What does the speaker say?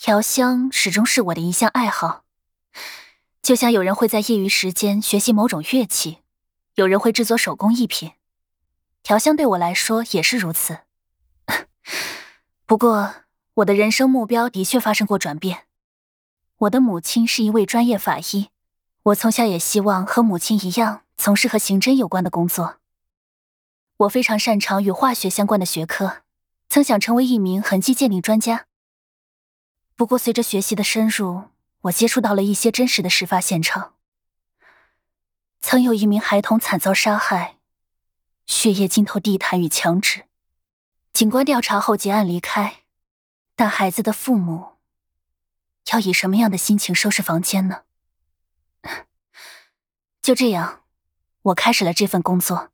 调香始终是我的一项爱好，就像有人会在业余时间学习某种乐器，有人会制作手工艺品，调香对我来说也是如此。不过，我的人生目标的确发生过转变。我的母亲是一位专业法医，我从小也希望和母亲一样从事和刑侦有关的工作。我非常擅长与化学相关的学科，曾想成为一名痕迹鉴定专家。不过随着学习的深入，我接触到了一些真实的事发现场。曾有一名孩童惨遭杀害，血液浸透地毯与墙纸。警官调查后结案离开，但孩子的父母要以什么样的心情收拾房间呢？就这样，我开始了这份工作。